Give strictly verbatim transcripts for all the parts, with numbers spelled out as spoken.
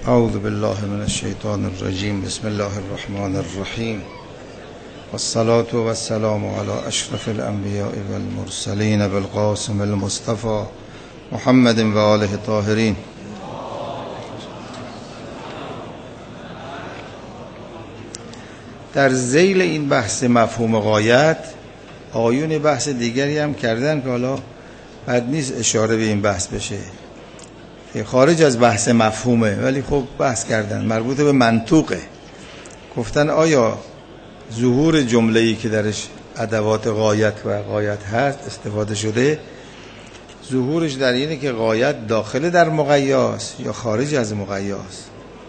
اعوذ بالله من الشیطان الرجیم. بسم الله الرحمن الرحیم. والصلاة والسلام على اشرف الانبیاء والمرسلین بالقاسم المصطفى محمد و آله الطاهرین. در ذیل این بحث مفهوم غایت آیون بحث دیگری هم کردن که حالا بد نیست اشاره به این بحث بشه که خارج از بحث مفهومه، ولی خب بحث کردن مربوط به منطوقه. گفتن آیا ظهور جمله‌ای که درش ادوات غایت و غایت هست استفاده شده، ظهورش در اینه که غایت داخل در مقیاس یا خارج از مقیاس؟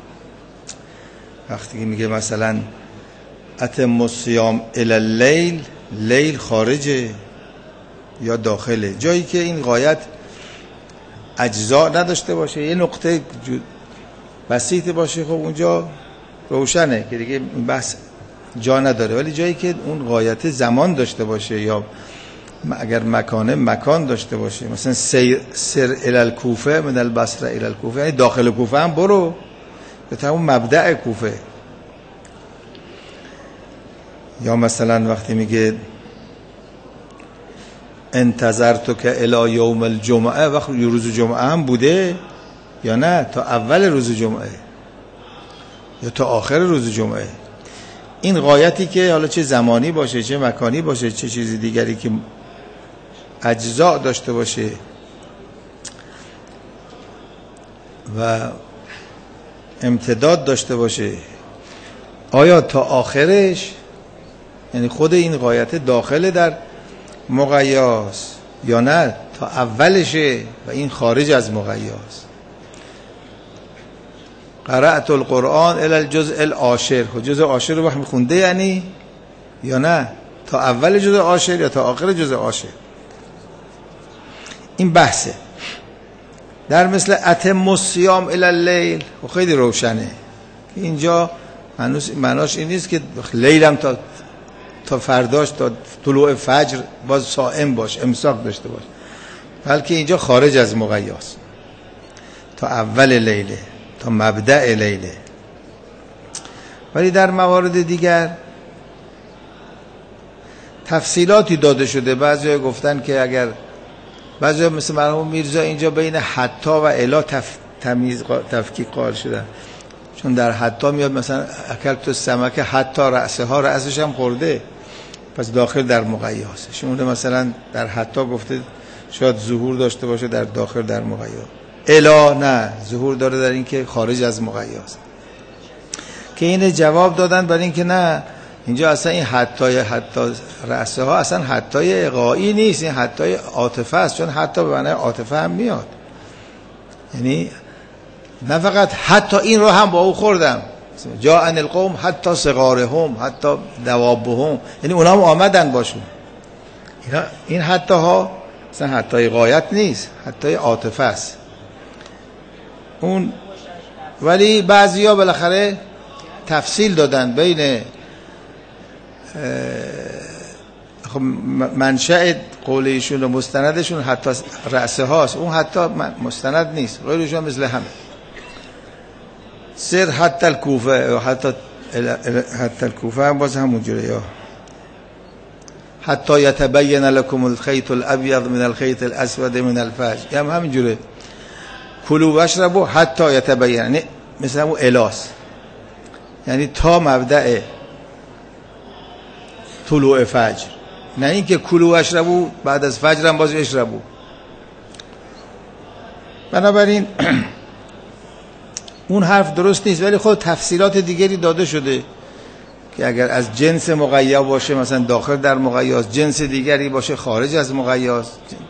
وقتی که میگه مثلا اتم الصیام الی اللیل، لیل خارجه یا داخله؟ جایی که این غایت اجزا نداشته باشه، یه نقطه بسیط باشه، خب اونجا روشنه که دیگه این بحث جا نداره. ولی جایی که اون غایت زمان داشته باشه یا اگر مکانه مکان داشته باشه، مثلا سیر, سر الی الکوفه من البصره الی الکوفه، یعنی داخل کوفه هم برو به تمام مبدأ کوفه. یا مثلا وقتی میگه انتظرتو که الی یوم الجمعه، وقت روز جمعه هم بوده یا نه؟ تا اول روز جمعه یا تا آخر روز جمعه؟ این غایتی که حالا چه زمانی باشه چه مکانی باشه چه چیزی دیگری که اجزا داشته باشه و امتداد داشته باشه، آیا تا آخرش، یعنی خود این غایت داخل در مقیاس یا نه تا اولشه و این خارج از مقیاس؟ قرأت القرآن الی الجزء العاشر، جزء عاشر رو وقت خونده یعنی یا نه تا اول جزء عاشر یا تا آخر جزء عاشر؟ این بحثه. در مثل اتم الصیام الی اللیل خیلی روشنه. اینجا معناش این نیست که لیلم تا تا فرداش تا طلوع فجر باز صائم باش، امساک داشته باش، بلکه اینجا خارج از مقیاس، تا اول لیله، تا مبدأ لیله. ولی در موارد دیگر تفصیلاتی داده شده. بعضی گفتن که اگر بعضی مثل مرحوم میرزا اینجا بین حتی و الا تف... تمیز تفکیک قائل شدن، چون در حتی میاد مثلا اکلت السمک حتی رأسه ها، رأسش هم خورده، پس داخل در مقیاسه. شما مثلا در حتی گفته شاید ظهور داشته باشه در داخل در مقیاس. الا نه، ظهور داره در این که خارج از مقیاس. که این جواب دادن برای این که نه، اینجا اصلا این حتی حتی رأسه ها اصلا حتی اقائی نیست، این حتی عاطفه است، چون حتی به معنی عاطفه هم میاد. یعنی نه فقط حتی این رو هم با او خوردم، جاء ان القوم حتی صغارهم حتی دوابهم، یعنی اونا هم آمدن باشون. این حتی ها مثلا حتی غایت نیست، حتی عاطفه است اون. ولی بعضیا بالاخره تفصیل دادن بین خب منشأ قول ایشون و مستندشون حتی رأسه هاست، اون حتی مستند نیست، غیرشون مثل همه. سر حتی الکوفه، حتی حتی الکوفه هم باز همون جوره، یا حتی یتبین لکم الخیط الابیض من الخیط الاسود من الفجر، هم همین جوره. کلوا واشربوا حتی یتبین، یعنی مثل همون الاس، یعنی تا مبدأ طلوع فجر، نه این که کلوا واشربوا بعد از فجر هم باز اشربوا. بنابراین اون حرف درست نیست، ولی خود تفصیلات دیگری داده شده که اگر از جنس مقیّد باشه مثلا داخل در مقیّاس، جنس دیگری باشه خارج از مقیّاس،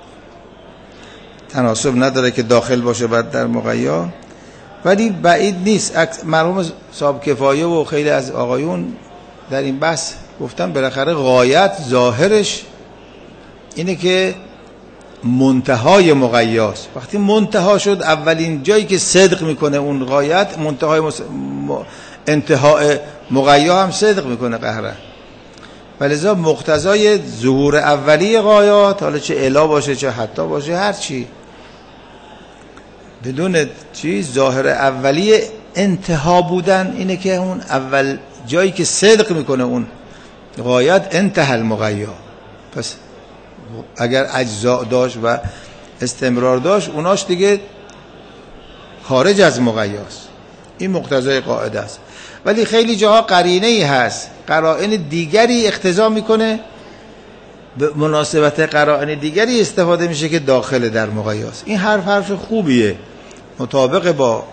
تناسب نداره که داخل باشه بعد در مقیّا. ولی بعید نیست. مرحوم صاحب کفایه و خیلی از آقایون در این بحث گفتن بالاخره غایت ظاهرش اینه که منتهای مقیاس. وقتی منتها شد، اولین جایی که صدق میکنه اون غایت، منتهای مس... م... انتهای مقیا هم صدق میکنه قهرن. ولذا مقتضای ظهور اولی غایات، حالا چه الا باشه چه حتی باشه، هر چی بدون چیز ظاهر اولی انتها بودن اینه که اون اول جایی که صدق میکنه اون غایت انتهى المغیا، پس اگر اجزا داشت و استمرار داشت اوناش دیگه خارج از مغیاست. این مقتضای قاعده است. ولی خیلی جاها قرینه ای هست، قرائن دیگری اقتضا میکنه، به مناسبت قرائن دیگری استفاده میشه که داخل در مغیاست. این حرف حرف خوبیه، مطابق با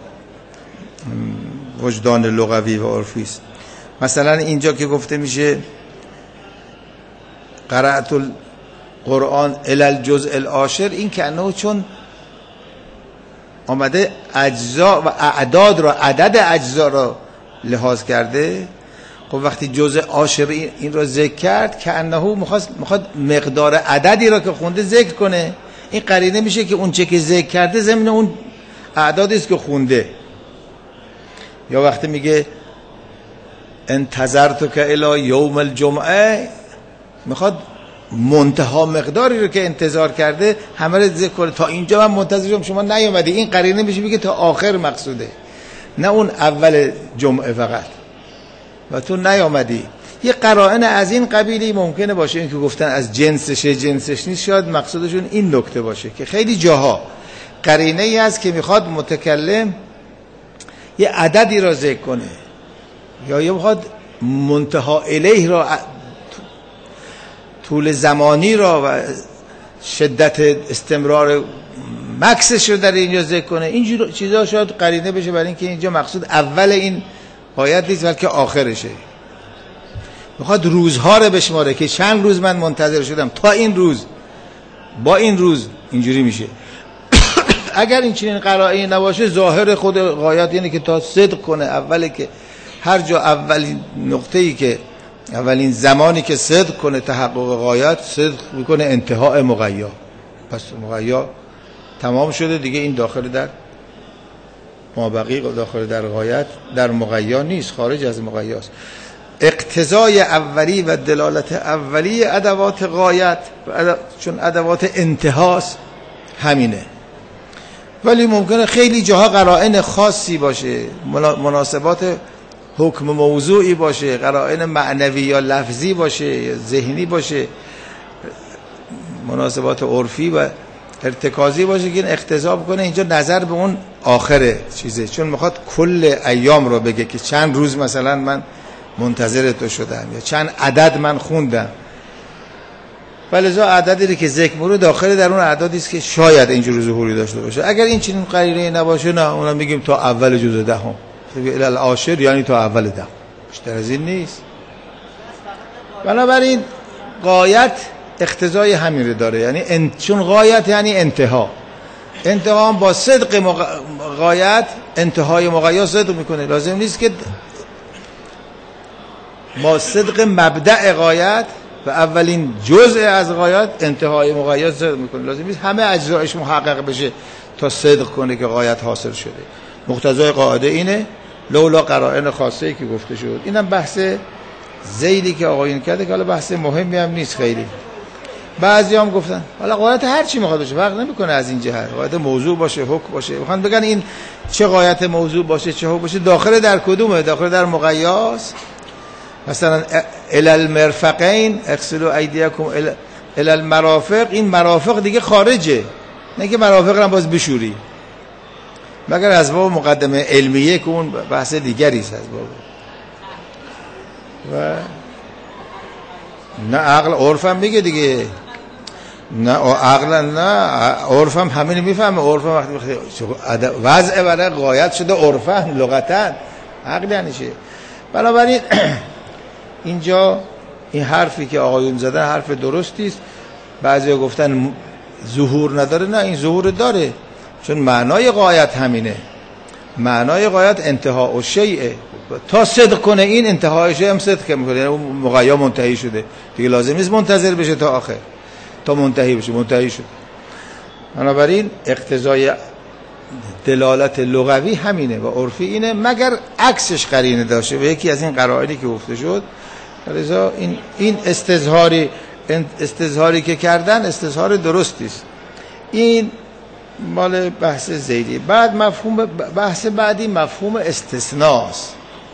وجدان لغوی و عرفی است. مثلا اینجا که گفته میشه قرأت القرآن الی الجزء العاشر، این که انه چون آمده اجزا و اعداد را، عدد اجزا را لحاظ کرده، خب وقتی جزء عاشر این را ذکر کرد که انه میخواد مقدار عددی را که خونده ذکر کنه. این قرینه میشه که اون چه که ذکر کرده ضمن اون اعدادی است که خونده. یا وقتی میگه انتظرتک الی یوم الجمعه، میخواد منتها مقداری رو که انتظار کرده همه رو ذکر کنه، تا اینجا من منتظرم شما نیومدی. این قرینه میشه میگه تا آخر مقصوده، نه اون اول جمعه فقط و تو نیامدی. یه قرائن از این قبیلی ممکنه باشه، این که گفتن از جنسشه جنسش نیست، شاید مقصودشون این نکته باشه که خیلی جاها قرینه ای هست که میخواد متکلم یه عددی را ذکر کنه یا یه میخواد منتها الیه را، طول زمانی را و شدت استمرار مکسش رو در اینجا ذکر کنه. این چیزا شاید قرینه بشه برای اینکه اینجا مقصود اول این آیت نیست بلکه آخرشه. میخواد روزها رو بشماره که چند روز من منتظر شدم تا این روز، با این روز اینجوری میشه. اگر این چنین قرائنی نباشه ظاهر خود غایت یعنی که تا صدق کنه، اولی که هر جا اولین نقطه‌ای که اولین زمانی که صدق کنه تحقق غایت، صدق میکنه انتهای مغیا، پس مغیا تمام شده دیگه، این داخل در مابقی داخل در غایت در مغیا نیست، خارج از مغیاست. اقتضای اولی و دلالت اولی ادوات غایت چون ادوات انتهاست همینه. ولی ممکنه خیلی جاها قرائن خاصی باشه، مناسبات حکم موضوعی باشه، قرائن معنوی یا لفظی باشه یا ذهنی باشه، مناسبات عرفی و ارتکازی باشه که این اقتضا بکنه اینجا نظر به اون آخر چیزه، چون میخواد کل ایام رو بگه که چند روز مثلا من منتظر تو شدم یا چند عدد من خوندم. ولذا عددی که ذکر می‌کنه داخل در اون اعدادی است که شاید اینجور ظهوری داشته باشه. اگر این چنین قرینه‌ای نباشه نه، اونم میگیم تا اول جزء دهم، الی العاشر یعنی تا اول دهم، بیشتر از این نیست. بنابراین غایت اقتضای همین رو داره، یعنی ان... چون غایت یعنی انتها، انتها هم با صدق مغ... غایت انتهای مغیا صدق میکنه. لازم نیست که با صدق مبدأ غایت و اولین جزء از غایت انتهای مغیا صدق میکنه. لازم نیست همه اجزایش محقق بشه تا صدق کنه که غایت حاصل شده. مقتضای قاعده اینه، لولا قرائن خاصه‌ای که گفته شد. اینم بحث ذیلی که آقایون کرده که حالا بحث مهمی هم نیست خیلی. بعضی هم گفتن حالا غایت هر چی میخواد باشه فرق نمیکنه از این جهت، غایت موضوع باشه حکم باشه، میخوان بگن این چه غایت موضوع باشه چه حکم باشه داخل در کدومه؟ داخل در مغیاس. مثلا الی المرفقین اغسلوا ایدیکم الی المرافق، این مرافق دیگه خارجه، نه که مرافق رو باز بشوری، مگر از باب مقدمه علمیه که اون بحث دیگری است از باب و نه عقل عرفم میگه دیگه، نه عقل نه عرفم همین میفهمه. عرفم وقتی وضع برای غایت شده عرفم لغتا، عقل یعنی چه؟ بنابراین اینجا این حرفی که آقایون زدن حرف درستی است. بعضیا گفتن ظهور نداره، نه این ظهور داره، چون معنای غایت همینه، معنای غایت انتها و شیء، تا صدق کنه این انتهای شیء هم صدق میکنه، یعنی اون مغیا منتهی شده دیگه، لازم نیست منتظر بشه تا آخر تا منتهی بشه، منتهی شد. بنابراین اقتضای دلالت لغوی همینه و عرفی اینه، مگر عکسش قرینه داشته و یکی از این قرائنی که گفته شد. لذا این این استظهاری استظهاری که کردن استظهار درستی است. این مال بحث زیدی. بعد مفهوم بحث بعدی مفهوم استثناست.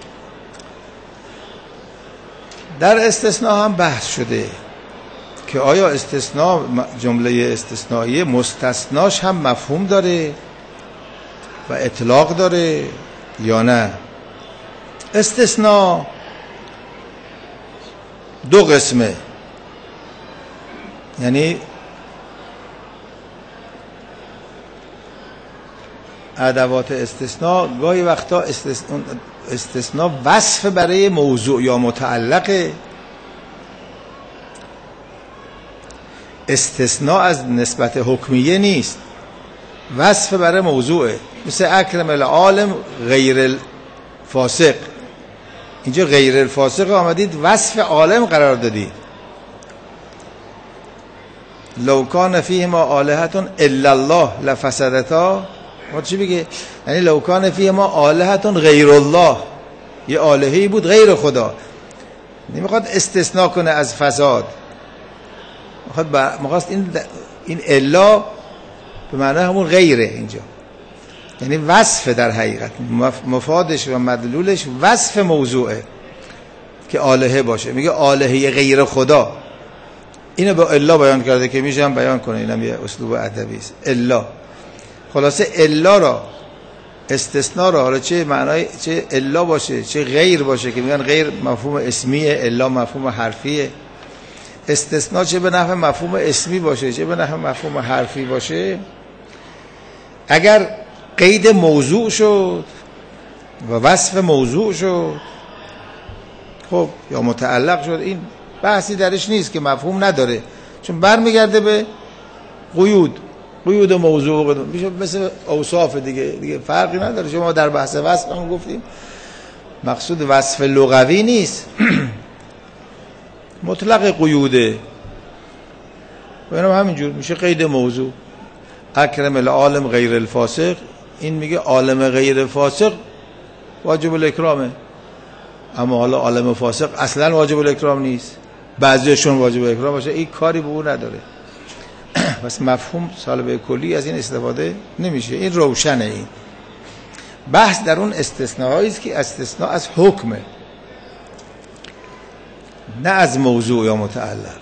در استثناء هم بحث شده که آیا استثناء جمله استثنائیه مستثناش هم مفهوم داره و اطلاق داره یا نه. استثناء دو قسمه، یعنی ادوات استثناء گاهی وقتا استثناء, استثناء وصف برای موضوع یا متعلقه. استثناء از نسبت حکمیه نیست، وصف برای موضوعه. مثل اکرم العالم غیر الفاسق، اینجا غیر الفاسق آمدید وصف عالم قرار دادید. لو کان فیهما آلهة الا الله لفسدتا. ما چی بگه؟ یعنی لو کان فیهما آلهة غیر الله، یه آلهه‌ای بود غیر خدا. نمیخواد استثناء کنه از فساد، میخواد میخواست این این الا به معنی همون غیره اینجا، یعنی وصف در حقیقت مفادش و مدلولش وصف موضوعه که آلهه باشه. میگه آلهه غیر خدا، اینو به الا بیان کرده که میشه هم بیان کنه، اینم یه اسلوب ادبی است. الا خلاصه الا را استثناء را، حالا چه معنای چه الا باشه چه غیر باشه که میگن غیر مفهوم اسمیه، الا مفهوم حرفیه. استثناء چه به نحو مفهوم اسمی باشه چه به نحو مفهوم حرفی باشه، اگر قید موضوع شد و وصف موضوع شد خب یا متعلق شد، این بحثی درش نیست که مفهوم نداره، چون برمیگرده به قیود قیود موضوع، میشه مثل اوصاف دیگه دیگه فرقی نداره. شما در بحث وصف هم گفتیم مقصود وصف لغوی نیست، مطلق قیوده و اینم همینجور میشه قید موضوع. اکرم العالم غیر الفاسق، این میگه عالم غیر فاسق واجب الاکرامه، اما حالا عالم فاسق اصلا واجب الاکرام نیست، بعضیشون واجب الاکرام باشه، این کاری به اون نداره. پس مفهوم سالبه کلی از این استفاده نمیشه. این روشنه. این بحث در اون استثناءایی است که استثناء از حکمه نه از موضوع یا متعلق.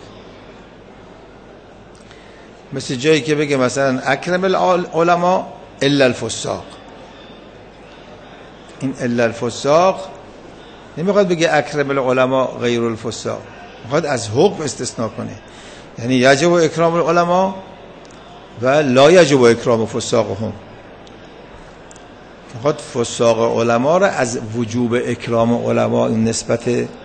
مثل جایی که بگه مثلا اکرم العلماء الا الفساق، این الا الفساق نمیخواد بگه اکرم العلماء غیر الفساق، میخواد از حکم استثناء کنه، یعنی یجب اکرام العلماء و لا یجب اکرام فساقهم. میخواد فساق علما را از وجوب اکرام علما، این نسبت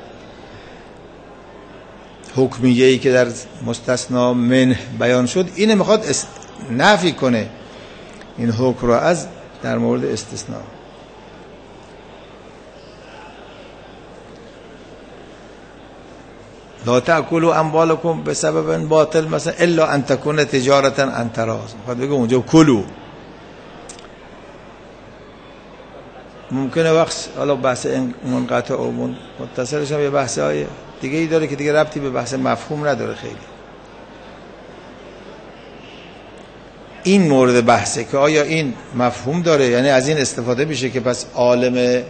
حکمیه‌ای که در مستثنا من بیان شد، اینه میخواد نفی کنه این حکم را از در مورد استثناء. لا تأکلوا اموالکم بسبب باطل مثلا الا ان تکون تجارتا عن تراض. میخواد بگه اونجا کلو. ممکنه وقت حالا بحث منقطع و متصلش هم یه بحث های دیگه ای داره که دیگه ربطی به بحث مفهوم نداره خیلی. این مورد بحثه که آیا این مفهوم داره، یعنی از این استفاده میشه که پس عالم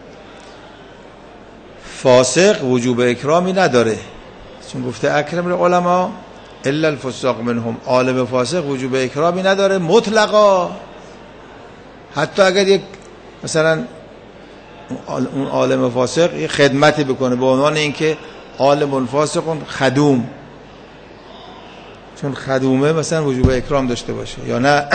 فاسق وجوب اکرامی نداره، چون گفته اکرم العلماء الا الفساق منهم، عالم فاسق وجوب اکرامی نداره مطلقا. حتی اگر یک مثلا اون عالم فاسق یه خدمتی بکنه به عنوان اینکه عالم فاسق خدوم، چون خدومه مثلا وجوب اکرام داشته باشه یا نه.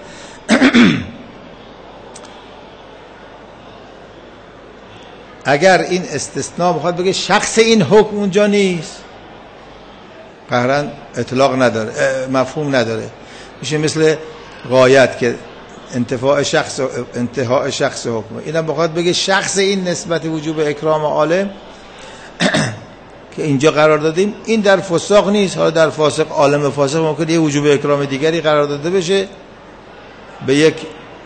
اگر این استثناء بخواد بگه شخص این حکم اونجا نیست، قهرن اطلاق نداره، مفهوم نداره، میشه مثل غایت که انتفاع شخص و انتهاء شخص حکمه. اینم بخواد بگه شخص این نسبت وجوب اکرام عالم که اینجا قرار دادیم این در فساق نیست. حالا در فاسق عالم فاسق ممکنه یه وجوب اکرام دیگری قرار داده بشه به یک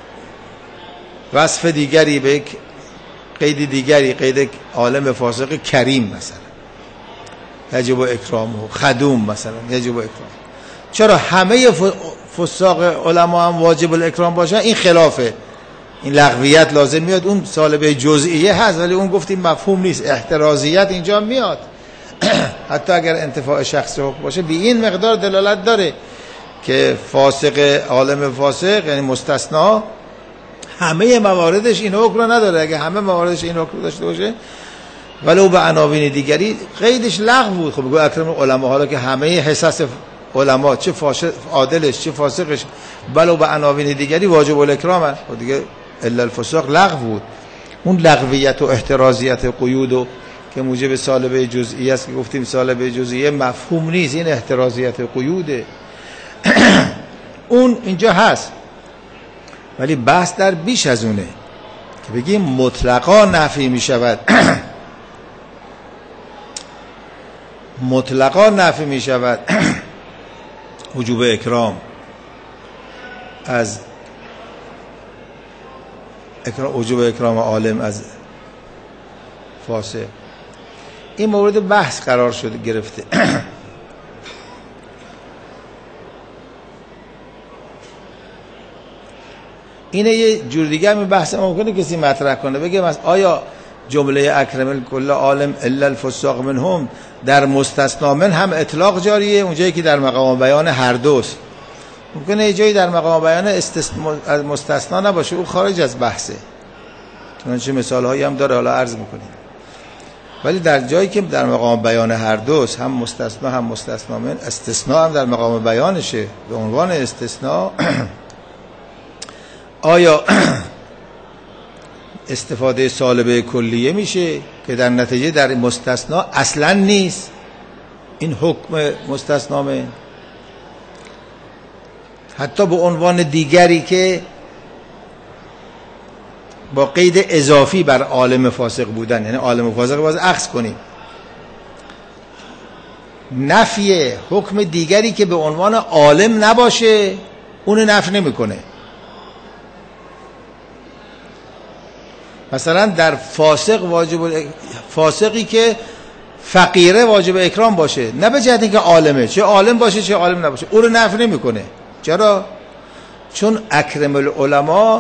وصف دیگری، به یک قید دیگری، قید عالم فاسق کریم مثلا یجب اکرامه، خدوم مثلا یجب اکرام. چرا همه فساق علما هم واجب الاکرام باشن، این خلافه، این لغویت لازم میاد. اون سالبه جزئیه هست ولی اون گفتیم مفهوم نیست، احترازیت اینجا میاد. حتی اگر انتفاع شخص حکم باشه به این مقدار دلالت داره که فاسق عالم فاسق یعنی مستثنا همه مواردش این حکم رو نداره. اگه همه مواردش این حکم داشته باشه ولو به عناوین دیگری قیدش لغو بود. خب بگو اکرم العلماء، حالا که همه حصص علما چه فاسق عادلش چه فاسقش ولو به عناوین دیگری واجب الاکرام، خب دیگه الا الفساق لغو بود. اون لغویت و احترازیت قیود و که موجب سالبه جزئی است که گفتیم سالبه جزئیه مفهوم نیست، این احترازیت قیوده. اون اینجا هست ولی بحث در بیش از اونه که بگیم مطلقا نفی می شود. مطلقا نفی می شود وجوب اکرام از اکرام وجوب اکرام عالم از فاسق. این مورد بحث قرار شده گرفته. اینه یه جور دیگه می بحث ممکنه کسی مطرح کنه بگه مثلا آیا جمله اکرم الکل عالم الا الفساق منهم در مستثنا من هم اطلاق جاریه اونجایی که در مقام بیان هر دوست؟ ممکنه یه جایی در مقام بیان استثناء مستثنا نباشه، او خارج از بحثه، چنانچه مثال هایی هم داره حالا عرض میکنیم. ولی در جایی که در مقام بیان هر دوست هم مستثنا هم مستثنا من، استثناء هم در مقام بیانشه به عنوان استثناء، آیا استفاده سالبه کلیه میشه که در نتیجه در مستثنا اصلا نیست این حکم مستثنامه، حتی به عنوان دیگری که با قید اضافی بر عالم فاسق بودن، یعنی عالم فاسق باز اخذ کنیم، نفی حکم دیگری که به عنوان عالم نباشه اون نفی نمیکنه. مثلا در فاسق واجب فاسقی که فقیره واجب اکرام باشه، نه به جهت اینکه عالمه، چه عالم باشه چه عالم نباشه، اون رو نفی نمیکنه. چرا؟ چون اکرم العلماء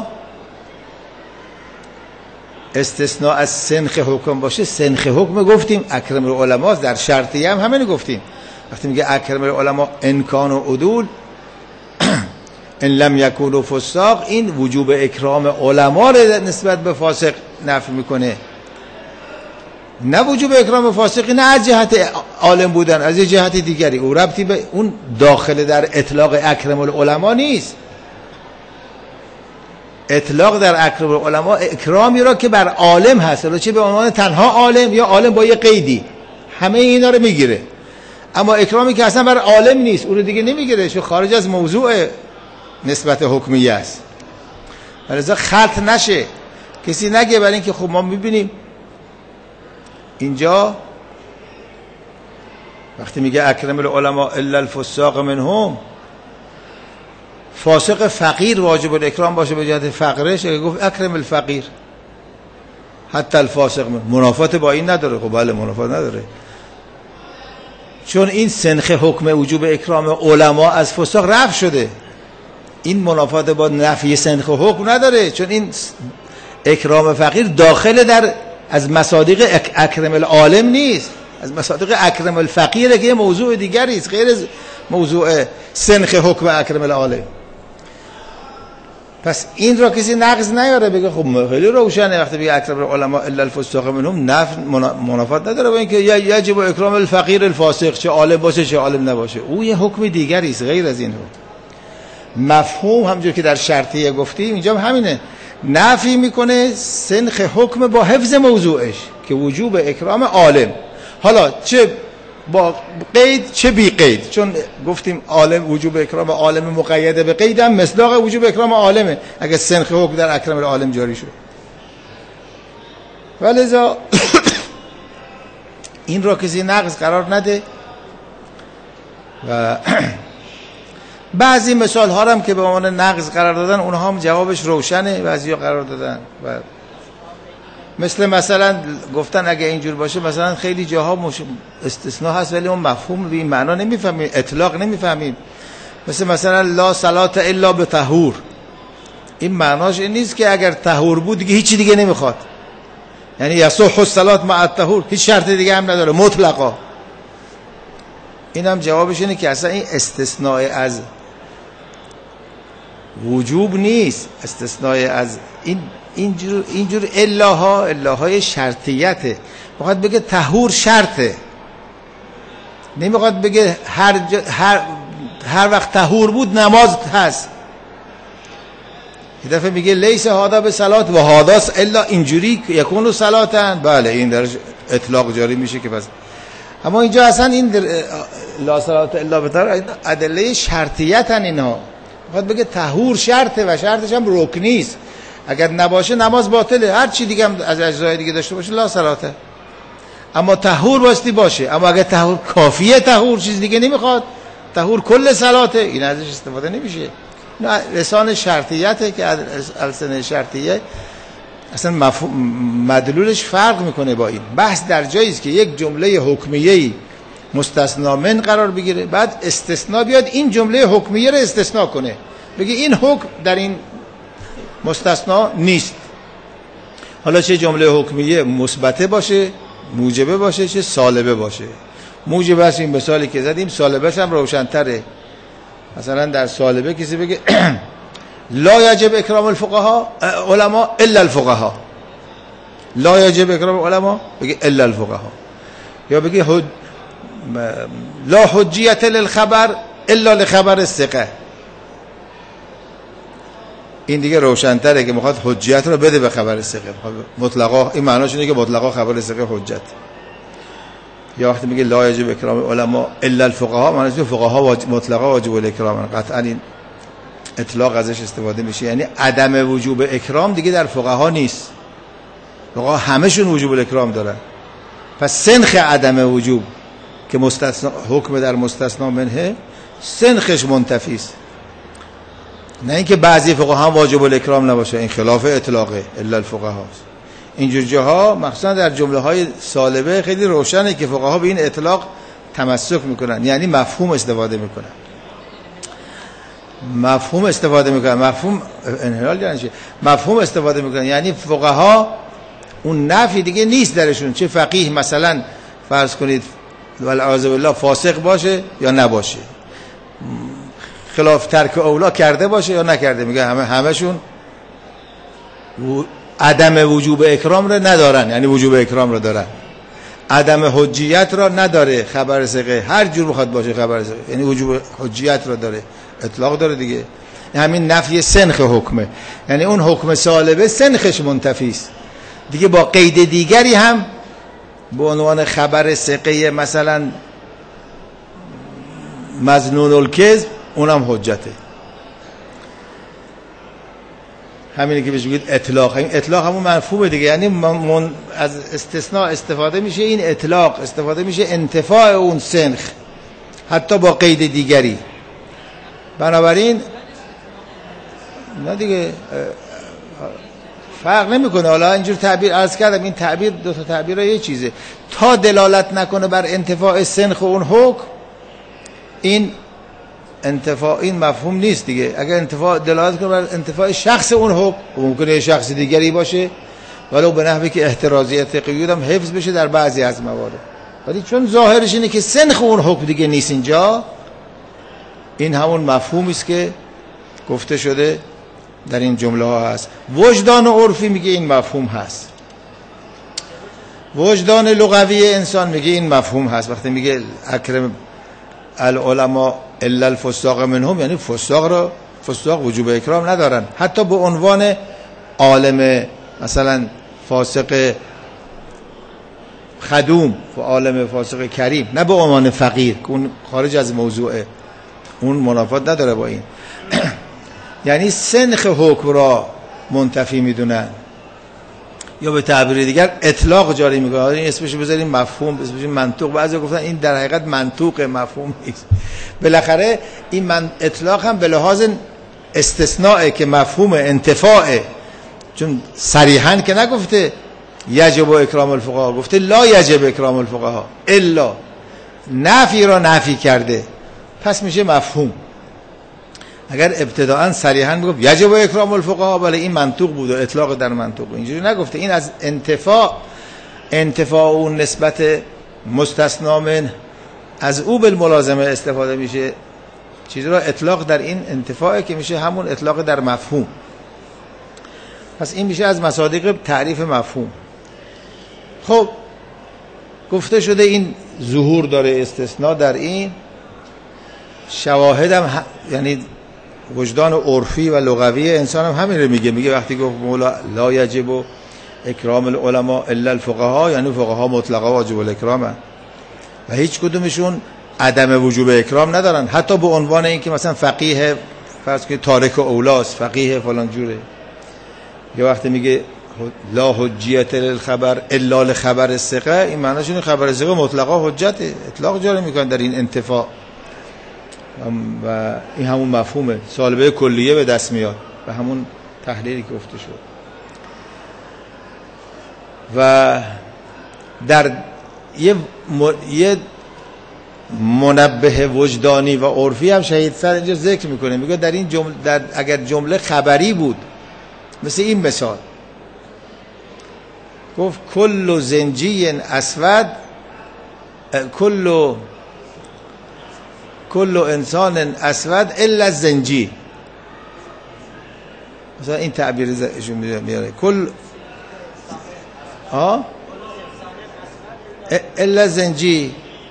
استثناء از سنخ حکم باشه. سنخ حکم گفتیم اکرم العلماء در شرطیه هم همین گفتیم. وقتی میگه اکرم العلماء ان کانوا عدول ان لم یکونوا فساق، این وجوب اکرام علما رو نسبت به فاسق نفی میکنه، نه وجوب اکرام فاسقی، نه از جهت عالم بودن، از جهت دیگری. او ربطی به اون داخل در اطلاق اکرم العلماء نیست. اطلاق در اکرم العلماء اکرامی را که بر عالم هست، چه به عنوان تنها عالم یا عالم با یه قیدی، همه اینا رو میگیره. اما اکرامی که اصلا بر عالم نیست اون رو دیگه نمیگیره، چون خارج از موضوع نسبت حکمیه است. ولذا خلط نشه، کسی نگه برای اینکه خب ما میبینیم اینجا وقتی میگه اکرم العلماء الا الفساق منهم، فاسق فقیر واجب الاکرام باشه به جهت فقرش، اگه گفت اکرم الفقیر حتی الفاسق من، منافات با این نداره. خب بله منافات نداره، چون این سنخ حکم وجوب اکرام علما از فساق رفع شده. این منافات با نفی سنخ حکم نداره، چون این اکرام فقیر داخل در از مصادیق اک اکرم العالم نیست، از مصادیق اکرم الفقیره که یه موضوع دیگری است غیر از موضوع سنخ حکم اکرم العالم. پس این را کسی نقض نیاره بگه خب خیلی روشنه وقتی بگه اکرم العلماء الا الفساق منهم، نفی منافات نداره با اینکه یجب اکرام الفقیر الفاسق، چه عالم باشه چه عالم نباشه. او یه حکم دیگری است غیر از این حکم. مفهوم همونجور که در شرطیه گفتیم اینجا همینه، نفی میکنه سنخ حکم با حفظ موضوعش که وجوب اکرام عالم، حالا چه با قید چه بی قید، چون گفتیم عالم وجوب اکرام عالم مقید به قید هم مصداق وجوب اکرام عالمه اگه سنخ حکم در اکرم العالم جاری شد. ولذا این را کسی نقض قرار نده. و بعضی مثال ها هم که به عنوان نقض قرار دادن اونها هم جوابش روشنه، بعضی ها قرار دادن و مثل مثلا گفتن اگه اینجور باشه مثلا خیلی جاها مش... استثناء هست ولی اون مفهوم به این معنا نمیفهمیم، اطلاق نمیفهمیم. مثل مثلا لا صلات الا به طهور، این معناش این نیست که اگر طهور بود دیگه هیچی دیگه نمیخواد، یعنی یصح الصلات مع الطهور، هیچ شرط دیگه هم نداره مطلقا. این هم جوابش اینه که اصلا این استثناء از وجوب نیست، استثناء از این اینجور اینجور الاها الهای شرطیته. میخواد بگه طهور شرطه، نمیخواد بگه هر جا هر هر وقت طهور بود نماز هست. یه دفعه میگه لیس هادا به صلات و هاداس الا اینجوری یکونو صلاتن، بله این درش اطلاق جاری میشه که بس. اما اینجا اصلا این لا صلات الا به طهور ادله شرطیتن اینا. میخواد بگه طهور شرطه و شرطش هم رکنی است، اگر نباشه نماز باطله، هر چی دیگه هم از اجزای دیگه داشته باشه لا صلاته. اما طهور واسطی باشه، اما اگر طهور کافیه، طهور چیز دیگه نمیخواد، طهور کل صلاته، این ازش استفاده نمیشه. نه لسان شرطیته که السنه شرطیه اصلا مفهوم مدلولش فرق میکنه با این. بحث در جایی است که یک جمله حکمیه‌ای مستثنا من قرار بگیره، بعد استثناء بیاد این جمله حکمیه رو استثناء کنه، بگه این حکم در این مستثنا نیست. حالا چه جمله حکمیه مثبته باشه، موجبه باشه، چه سالبه باشه. موجبه است این مثالی که زدیم، سالبه هم روشن‌تره. مثلا در سالبه کسی بگه لا یجب اکرام الفقها علما الا الفقها، لا یجب اکرام العلماء بگه الا الفقها، یا بگه حد لا حجیت للخبر الا لخبر الثقه. این دیگه روشن‌تره که میخواد حجیت رو بده به خبر ثقه، مطلقا این معناش اینه که مطلقا خبر ثقه حجت. یا وقتی میگه لا یجب اکرام العلماء الا الفقها، معناش اینه فقها واجب مطلقا واجب الاکرام. قطعا این اطلاق ازش استفاده میشه، یعنی عدم وجوب اکرام دیگه در فقها نیست، فقها همشون وجوب الاکرام دارن. پس سنخ عدم وجوب که مستثنا حکم در مستثنا منه سنخش منتفی است، نه اینکه بعضی فقها واجب الاکرام نباشه، این خلاف اطلاقه الا الفقها است. اینجور جاها مخصوصا در جمله های سالبه خیلی روشنه که فقها به این اطلاق تمسک میکنن، یعنی مفهوم استفاده میکنن، مفهوم استفاده میکنن، مفهوم انحلال یعنی چی؟ مفهوم استفاده میکنن، یعنی فقها اون نفی دیگه نیست درشون، چه فقیه مثلا فرض کنید والعیاذ بالله فاسق باشه یا نباشه، خلاف ترک اولا کرده باشه یا نکرده، میگه همه همشون عدم وجوب اکرام رو ندارن، یعنی وجوب اکرام رو دارن. عدم حجیت رو نداره خبر ثقه، هر جور بخواد باشه خبر ثقه، یعنی وجوب حجیت رو داره، اطلاق داره دیگه. همین نفی سنخ حکمه، یعنی اون حکم سالبه سنخش منتفی است دیگه، با قید دیگری هم به عنوان خبر ثقه مثلا مظنون الکذب اونم حجته. همینه که بهش میگید اطلاق. این اطلاق همون مفهومه دیگه، یعنی من از استثناء استفاده میشه، این اطلاق استفاده میشه انتفاع اون سنخ حتی با قید دیگری. بنابراین نه دیگه فرق نمیکنه. حالا اینجور تعبیر عرض کردم، این تعبیر دو تا تعبیر یه چیزه، تا دلالت نکنه بر انتفاع سنخ اون حکم، این انتفاع این مفهوم نیست دیگه. اگر انتفاع دلالت کنه بر انتفاع شخص اون حکم، ممکنه یه شخص دیگری باشه ولو به نحوی که احترازیت قیود هم حفظ بشه در بعضی از موارد، ولی چون ظاهرش اینه که سنخ اون حکم دیگه نیست اینجا، این همون مفهومی است که گفته شده در این جمله ها هست. وجدان عرفی میگه این مفهوم هست، وجدان لغوی انسان میگه این مفهوم هست. وقتی میگه اکرم العلماء الا الفساق منهم، یعنی فساق رو فساق وجوب اکرام ندارن، حتی به عنوان عالم مثلا فاسق خدوم و عالم فاسق کریم، نه به عنوان فقیر که اون خارج از موضوعه، اون منافات نداره با این. یعنی سنخ حکم را منتفی میدونن، یا به تعبیر دیگر اطلاق جاری میکنن. این اسمش بذاریم مفهوم، اسمش منطوق. بعضی گفتن این در حقیقت منطوق مفهوم نیست. بالاخره این من اطلاق هم به لحاظ استثناء که مفهوم انتفاعه، چون صریحاً که نگفته یجب اکرام الفقها، گفته لا یجب اکرام الفقها الا، نفی را نفی کرده، پس میشه مفهوم. اگر ابتداءً صریحاً میگفت یجب اکرام الفقها، ولی این منطوق بود و اطلاق در منطوق، اینجوری نگفته. این از انتفاع انتفاع اون نسبت مستثنا من از او بالملازمه استفاده میشه. چیزی را اطلاق در این انتفاعه که میشه همون اطلاق در مفهوم. پس این میشه از مصادیق تعریف مفهوم. خب گفته شده این ظهور داره استثناء در این شواهد هم ه... یعنی وجدان عرفی و لغوی انسان هم همین رو میگه. میگه وقتی گفت مولا لا یجب اکرام العلماء الا الفقها، یعنی فقها مطلقا واجب الاکرام هست و هیچ کدومشون عدم وجوب اکرام ندارن، حتی به عنوان این که مثلا فقیه فرض کنید تارک اولاس، فقیه فلان جوره. یا وقتی میگه لا حجیت للخبر الا لخبر الثقه، این معناش اینه خبر ثقه مطلقا حجته، اطلاق جاری میکنن در این انتفاع و این همون مفهومه، سالبه کلیه به دست میاد و همون تحلیلی که گفته شد. و در یه م... یه منبه وجدانی و عرفی هم شهید سر اینجا ذکر میکنه. میگه در این جمله در اگر جمله خبری بود، مثل این مثال گفت کل زنجی اسود کل کل انسان اسود الا زنجی، مثلا این تعبیر ایشون میاره کل ها الا زنجی،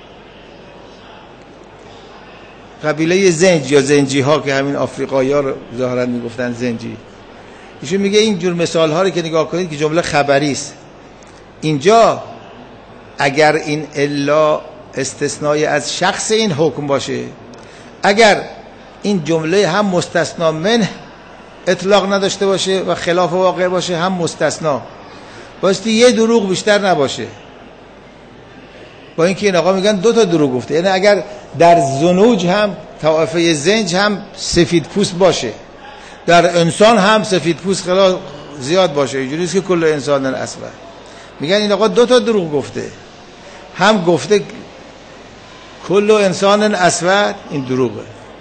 قبیله زنج یا زنجی ها که همین آفریقایی ها رو ظاهرا میگفتن زنجی. ایشون میگه این جور مثال ها رو که نگاه کنید که جمله خبری است، اینجا اگر این الا استثنایی از شخص این حکم باشه، اگر این جمله هم مستثنا منه اطلاق نداشته باشه و خلاف واقع باشه، هم مستثنا باستی یه دروغ بیشتر نباشه. با اینکه این آقا میگن دو تا دروغ گفته، یعنی اگر در زنوج هم طائفه زنج هم سفید پوست باشه، در انسان هم سفید پوست خیلی زیاد باشه، اینجوری است که کل انسان اسود. میگن این آقا دو تا دروغ گفته، هم گفته کل انسان اسود، این دروغه،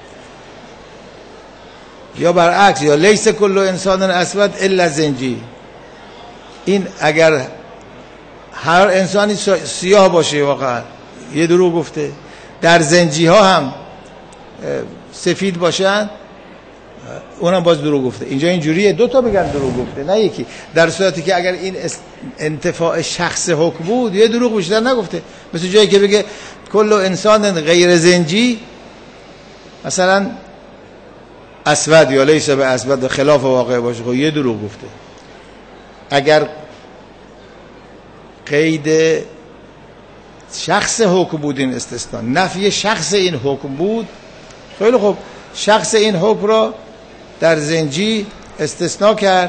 یا برعکس، یا لیس کل انسان اسود الا زنجی، این اگر هر انسانی سیاه باشه واقعا یه دروغ گفته، در زنجی ها هم سفید باشن اونم باز دروغ گفته. اینجا اینجوریه دو تا بگن دروغ گفته نه یکی، در صورتی که اگر این انتفاع شخص حکم بود یه دروغ بیشتر نگفته. مثل جایی که بگه کل انسان غیر زنجی مثلا اسود یا لیس به اسود خلاف واقع باشه، خب یه دروغ گفته. اگر قید شخص حکم بود این استثناء، نفی شخص این حکم بود، خیلی خوب شخص این حکم را در زنجی استثناء کرد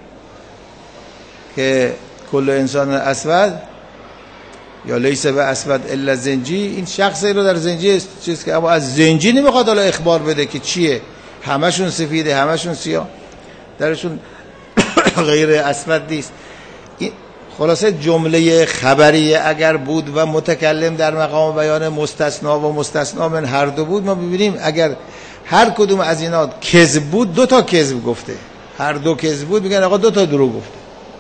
که کل انسان اسود یا لیس به اسود الا زنجی، این شخص رو در زنجی چیز که اما از زنجی نمیخواد حالا اخبار بده که چیه، همشون سفیده همشون سیاه، درشون غیر اسود نیست. خلاصه جمله خبریه اگر بود و متکلم در مقام بیان مستثنا و مستثنا من هر دو بود، ما ببینیم اگر هر کدوم از اینا کذب بود دو تا کذب گفته، هر دو کذب بود میگن آقا دو تا دروغ گفته.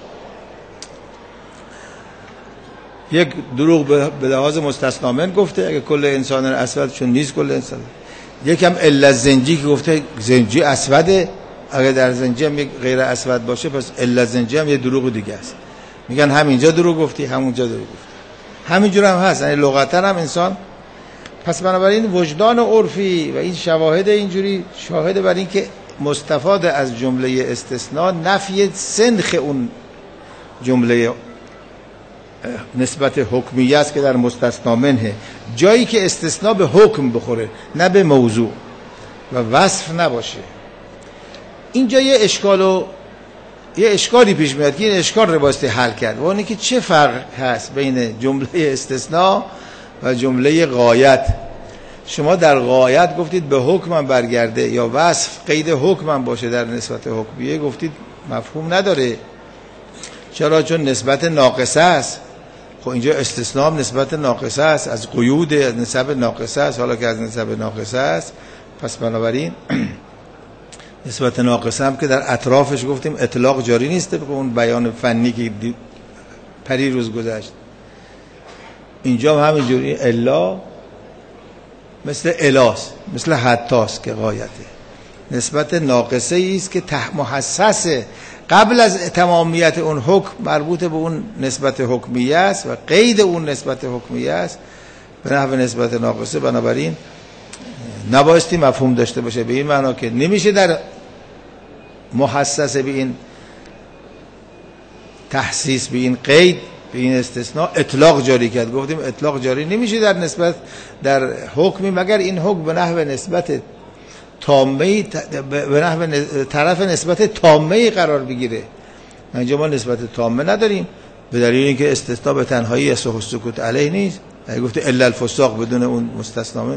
یک دروغ به لحاظ مستثنا من گفته اگه کل انسان اسود چون نیست کل انسان، یکم الا زنجی که گفته زنجی اسوده، اگه در زنجی هم غیر اسود باشه پس الا زنجی هم یه دروغ دیگه است. میگن همینجا دروغ گفتی همونجا دروغ گفتی، همینجور هم هست، یعنی لغتا هم انسان. پس بنابراین وجدان عرفی و این شواهد اینجوری شاهد بر این که مستفاد از جمله استثناء نفی سنخ اون جمله نسبت حکمیه است که در مستثنا منه، جایی که استثناء به حکم بخوره نه به موضوع و وصف نباشه. اینجا یه اشکال و یه اشکالی پیش میاد که این اشکال رو باستی حل کرد، و اونه که چه فرق هست بین جمله استثناء و جمله غایت. شما در غایت گفتید به حکمم برگرده یا وصف قید حکمم باشه در نسبت حکمیه، گفتید مفهوم نداره. چرا؟ چون نسبت ناقصه است. خب اینجا استثناء هم نسبت ناقصه است، از قیود نسبت ناقصه است، حالا که از نسبت ناقصه است پس بنابراین نسبت ناقصه هم که در اطرافش گفتیم اطلاق جاری نیست به اون بیان فنی که پری روز گذشت. اینجا هم همینجوری الا مثل الاس، مثل حتاست که غایته. نسبت ناقصه ای است که ته محسسه، قبل از تمامیت اون حکم مربوط به اون نسبت حکمیه است و قید اون نسبت حکمیه است به نحو نسبت ناقصه. بنابراین نبایستی مفهوم داشته باشه به این معنا که نمیشه در محسس به این تحسیس، به این قید، به این استثناء اطلاق جاری کرد. گفتیم اطلاق جاری نمیشه در نسبت در حکمی مگر این حکم به نحو نسبت تامه، به نحو طرف نسبت تامه قرار بگیره. اینجا ما نسبت تامه نداریم به دلیل اینکه استثناء به تنهایی یصح السکوت علیه نیست. اگه گفته الا الفساق بدون اون مستثنا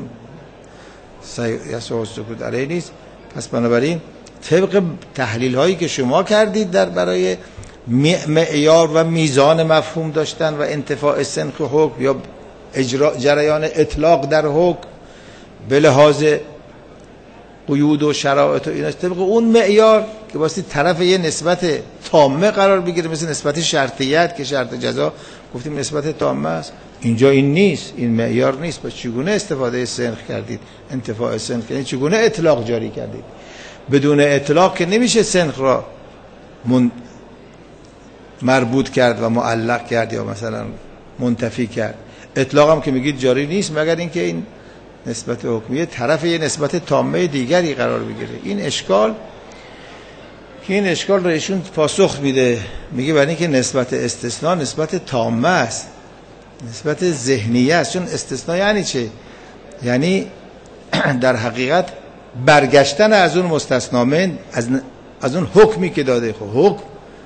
یصح السکوت علیه نیست. پس بنابراین طبق تحلیل هایی که شما کردید در برای معیار و میزان مفهوم داشتن و انتفاع سنخ حکم یا اجرا جریان اطلاق در حکم به لحاظ قیود و شرایط و اینا، طبق اون معیار که واسه طرف یه نسبت تامه قرار بگیره، مثل نسبت شرطیت که شرط جزا گفتیم نسبت تامه است. اینجا این نیست، این معیار نیست. پس چگونه استفاده سنخ کردید، انتفاع سنخ کردید، چگونه اطلاق جاری کردید؟ بدون اطلاق که نمیشه سنخ را من مربوط کرد و معلق کرد یا مثلا منتفی کرد. اطلاق هم که میگید جاری نیست مگر اینکه این نسبت حکمیه طرف یه نسبت تامه دیگری قرار بگیره. این اشکال که این اشکال رو ایشون پاسخ میده، میگه برای اینکه نسبت استثناء نسبت تامه است، نسبت ذهنیه است. چون استثناء یعنی چه؟ یعنی در حقیقت برگشتن از اون مستثنا من، از از اون حکمی که داده. خب حکم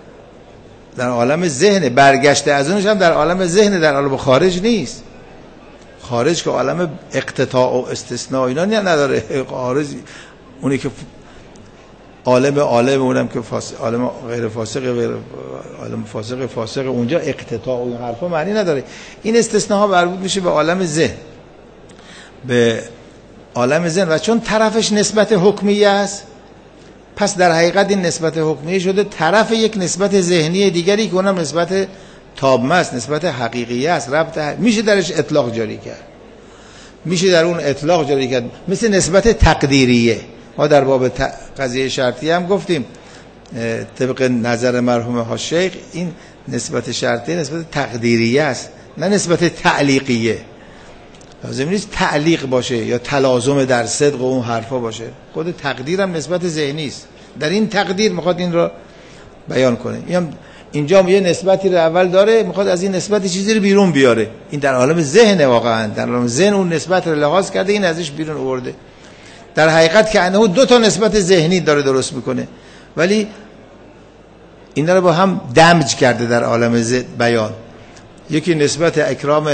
در عالم ذهن، برگشته از اونش هم در عالم ذهن، در عالم خارج نیست. خارج که عالم اقتطاع و استثناء اینا نداره. خارج اونی که عالم عالم اونم که فاسق، عالم غیر فاسق غیر عالم فاسق فاسق، اونجا اقتطاع و این حرفا معنی نداره. این استثناء ها مربوط میشه به عالم ذهن، به عالم ذهن. و چون طرفش نسبت حکمیه است، پس در حقیقت این نسبت حکمیه شده طرف یک نسبت ذهنی دیگری که اونم نسبت تامه است، نسبت حقیقیه است. ربط میشه درش اطلاق جاری کرد، میشه در اون اطلاق جاری کرد. مثل نسبت تقدیریه، ما در باب قضیه شرطیه هم گفتیم طبق نظر مرحوم ها شیخ این نسبت شرطیه نسبت تقدیریه است، نه نسبت تعلیقیه. لازم نیست تعلیق باشه یا تلازم در صدق و اون حرفا باشه. خود تقدیر هم نسبت ذهنی است. در این تقدیر میخواد این رو بیان کنه. اینجا یه نسبتی رو اول داره، میخواد از این نسبت چیزی رو بیرون بیاره. این در عالم ذهن، واقعا در عالم ذهن اون نسبت رو لحاظ کرده، این ازش بیرون آورده. در حقیقت که انه دو تا نسبت ذهنی داره درست میکنه، ولی اینا رو با هم دمج کرده در عالم بیان. یکی نسبت اکرام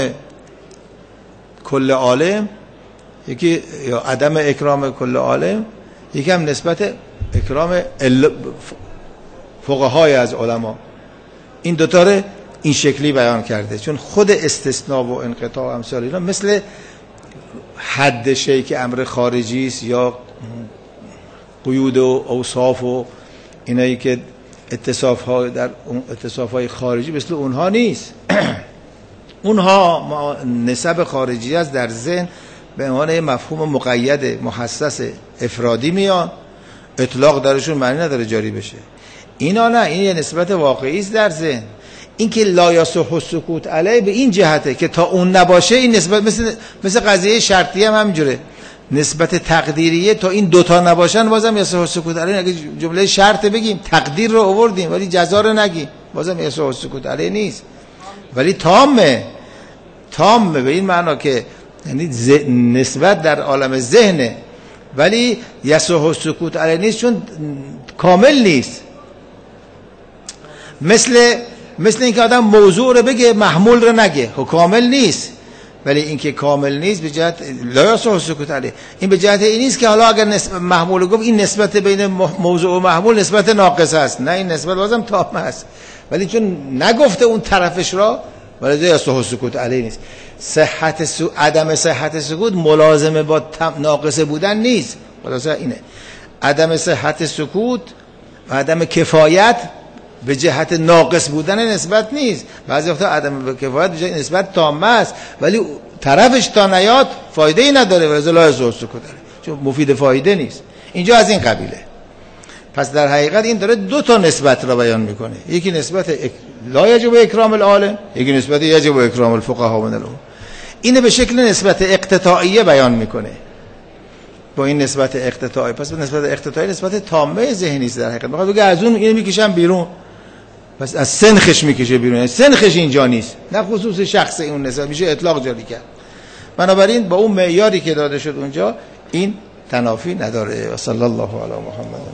کل عالم، یکی یا عدم اکرام کل عالم، یکی هم نسبت اکرام فقهای از علما. این دوتا رو این شکلی بیان کرده، چون خود استثناء و انقطاع و امثال اینا مثل حد شیء که امر خارجی است یا قیود و اوصاف و اینایی که اتصاف ها در اتصاف های خارجی مثل اونها نیست. اونها نسب خارجی است در ذهن به عنوان مفهوم مقید محسس افرادی میان، اطلاق درشون معنی نداره جاری بشه. اینا نه، این یه نسبت واقعی است در ذهن. این که لا یصح السکوت علیه به این جهته که تا اون نباشه این نسبت مثل مثل قضیه شرطی هم همینجوره. نسبت تقدیریه تا این دوتا نباشن بازم یصح السکوت علیه. اگه جمله شرط بگیم تقدیر رو آوردیم ولی جزا رو نگیم بازم یصح السکوت علیه نیست، ولی تامه. تامه به این معنا که یعنی نسبت در عالم ذهنه ولی یصح السکوت علیه نیست، چون کامل نیست. مثل مثل اینکه آدم موضوع رو بگه محمول رو نگه، خب کامل نیست. ولی اینکه کامل نیست به جهت لا یصح السکوت علیه، این به جهت این نیست که حالا اگر نسبت محمول گفت این نسبت بین موضوع و محمول نسبت ناقص است، نه، این نسبت بازم تام است، ولی چون نگفته اون طرفش را ولی یصح السکوت علیه نیست. صحت سو... عدم صحت سکوت ملازمه با تم... ناقص بودن نیست. خلاصه اینه. عدم صحت سکوت و عدم کفایت به جهت ناقص بودن نسبت نیست. بعضی وقتا عدم کفایت به جهت نسبت تامه است ولی طرفش تا نیاد فایده ای نداره و لا یصح سکوت داره چون مفید فایده نیست. اینجا از این قبیله. پس در حقیقت این داره دو تا نسبت را بیان میکنه. یکی نسبت اک... لا یجب اکرام العالم، یکی نسبت یجب اکرام الفقهاء من العلوم. اینه به شکل نسبت اقتطاعیه بیان میکنه با این نسبت اقتطاعی. پس نسبت اقتطاعی نسبت تامه ذهنی است در حقیقت. میخواد بگه از اون اینو میکشم بیرون، پس از سنخش میکشه بیرون، یعنی سنخش اینجا نیست، نه خصوص شخص اون نسبت میشه اطلاق جاری کرد. بنابراین با اون معیاری که داده شد اونجا این تنافی نداره. و صلی الله علی محمد.